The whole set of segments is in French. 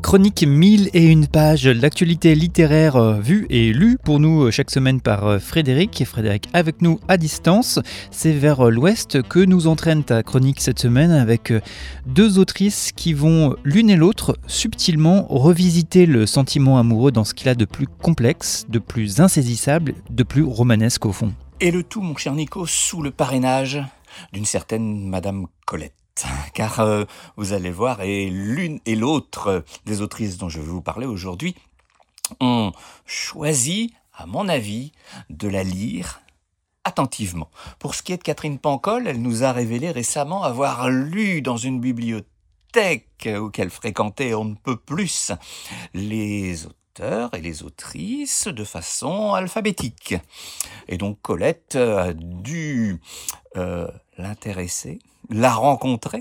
chronique 1001 pages, l'actualité littéraire vue et lue pour nous chaque semaine par Frédéric. Frédéric avec nous à distance. C'est vers l'ouest que nous entraîne ta chronique cette semaine avec deux autrices qui vont l'une et l'autre subtilement revisiter le sentiment amoureux dans ce qu'il a de plus complexe, de plus insaisissable, de plus romanesque au fond. Et le tout, mon cher Nico, sous le parrainage d'une certaine Madame Colette. Car vous allez voir, et l'une et l'autre des autrices dont je vais vous parler aujourd'hui ont choisi, à mon avis, de la lire attentivement. Pour ce qui est de Catherine Pancol, elle nous a révélé récemment avoir lu dans une bibliothèque où qu'elle fréquentait on ne peut plus les auteurs et les autrices de façon alphabétique. Et donc Colette a dû l'intéresser, la rencontrer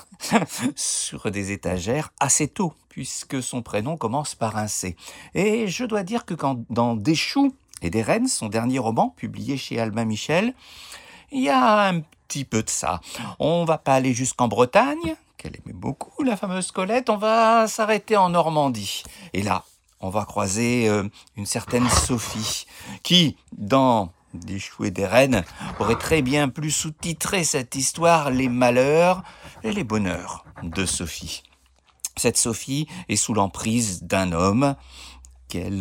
sur des étagères assez tôt, puisque son prénom commence par un C. Et je dois dire que dans Des choux et des rennes, son dernier roman, publié chez Albin Michel, il y a un petit peu de ça. On va pas aller jusqu'en Bretagne, qu'elle aimait beaucoup, la fameuse Colette, on va s'arrêter en Normandie. Et là, on va croiser une certaine Sophie, qui, dans Des choux et des rennes, aurait très bien pu sous-titrer cette histoire « Les malheurs et les bonheurs » de Sophie. Cette Sophie est sous l'emprise d'un homme qu'elle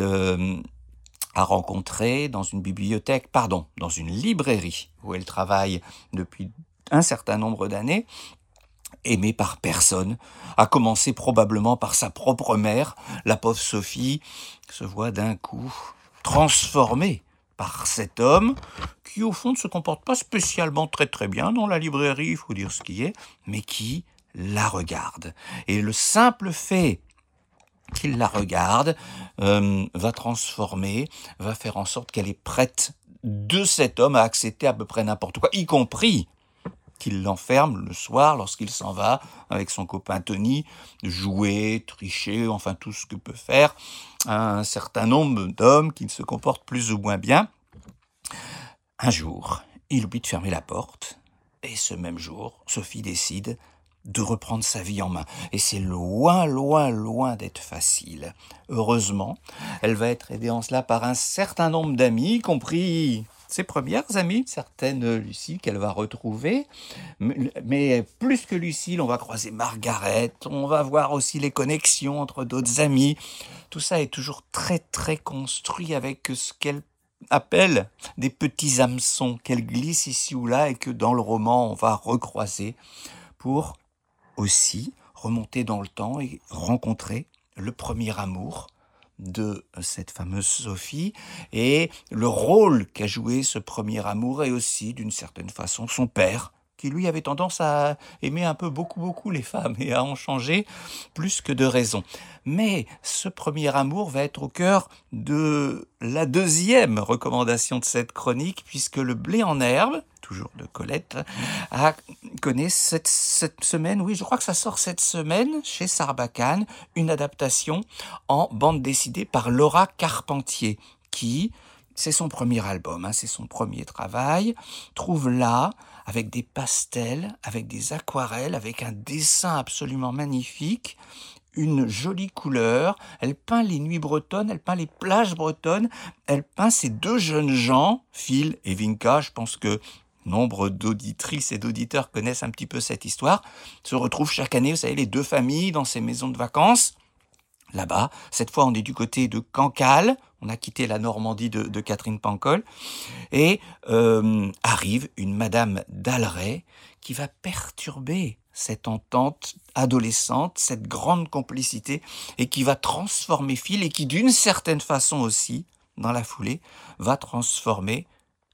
a rencontré dans une librairie où elle travaille depuis un certain nombre d'années, aimée par personne, à commencer probablement par sa propre mère. La pauvre Sophie se voit d'un coup transformée par cet homme qui, au fond, ne se comporte pas spécialement très très bien dans la librairie, il faut dire ce qui est, mais qui la regarde. Et le simple fait qu'il la regarde va transformer, va faire en sorte qu'elle est prête de cet homme à accepter à peu près n'importe quoi, y compris qu'il l'enferme le soir lorsqu'il s'en va avec son copain Tony, jouer, tricher, enfin tout ce que peut faire un certain nombre d'hommes qui se comportent plus ou moins bien. Un jour, il oublie de fermer la porte, et ce même jour, Sophie décide de reprendre sa vie en main. Et c'est loin, loin, loin d'être facile. Heureusement, elle va être aidée en cela par un certain nombre d'amis, y compris ses premières amies, certaine Lucille qu'elle va retrouver. Mais plus que Lucille, on va croiser Margaret, on va voir aussi les connexions entre d'autres amis. Tout ça est toujours très très construit avec ce qu'elle appelle des petits hameçons qu'elle glisse ici ou là et que dans le roman on va recroiser pour aussi remonter dans le temps et rencontrer le premier amour de cette fameuse Sophie et le rôle qu'a joué ce premier amour et aussi d'une certaine façon son père qui lui avait tendance à aimer un peu beaucoup les femmes et à en changer plus que de raison. Mais ce premier amour va être au cœur de la deuxième recommandation de cette chronique, puisque Le blé en herbe, toujours de Colette, connaît cette semaine, oui je crois que ça sort cette semaine, chez Sarbacane, une adaptation en bande dessinée par Laura Carpentier, qui, c'est son premier album, c'est son premier travail, trouve là, avec des pastels, avec des aquarelles, avec un dessin absolument magnifique, une jolie couleur. Elle peint les nuits bretonnes, elle peint les plages bretonnes, elle peint ces deux jeunes gens, Phil et Vinka. Je pense que nombre d'auditrices et d'auditeurs connaissent un petit peu cette histoire, se retrouvent chaque année, vous savez, les deux familles dans ces maisons de vacances. Là-bas, cette fois on est du côté de Cancale, on a quitté la Normandie de Catherine Pancol, et arrive une Madame d'Alray qui va perturber cette entente adolescente, cette grande complicité, et qui va transformer Phil, et qui d'une certaine façon aussi, dans la foulée, va transformer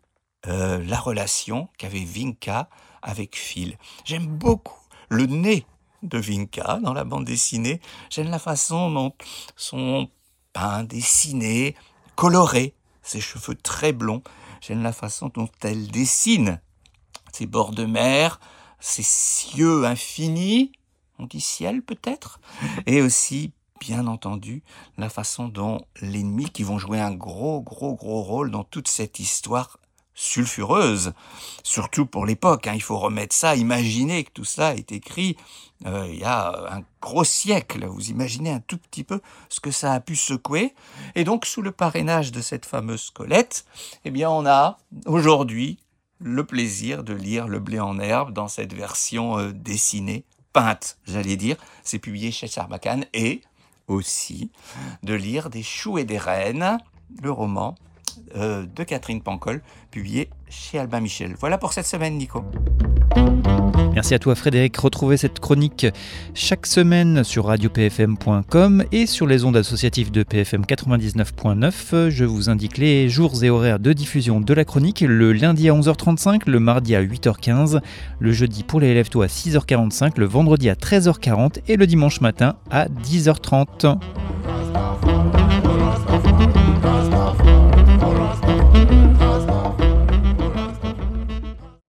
la relation qu'avait Vinka avec Phil. J'aime beaucoup le nez de Vinka dans la bande dessinée. J'aime la façon dont sont peints, dessinés, colorés, ses cheveux très blonds. J'aime la façon dont elle dessine ses bords de mer, ses cieux infinis, on dit ciel peut-être, et aussi, bien entendu, la façon dont l'ennemi, qui vont jouer un gros rôle dans toute cette histoire, sulfureuse, surtout pour l'époque. Il faut remettre ça, imaginez que tout ça est écrit il y a un gros siècle. Vous imaginez un tout petit peu ce que ça a pu secouer. Et donc, sous le parrainage de cette fameuse Colette, on a aujourd'hui le plaisir de lire Le blé en herbe dans cette version dessinée, peinte, j'allais dire. C'est publié chez Sarbacane. Et aussi de lire Des choux et des reines, le roman de Catherine Pancol, publié chez Albin Michel. Voilà pour cette semaine, Nico. Merci à toi Frédéric. Retrouvez cette chronique chaque semaine sur radiopfm.com et sur les ondes associatives de PFM 99.9. Je vous indique les jours et horaires de diffusion de la chronique: le lundi à 11h35, le mardi à 8h15, le jeudi pour les élèves tôt à 6h45, le vendredi à 13h40 et le dimanche matin à 10h30.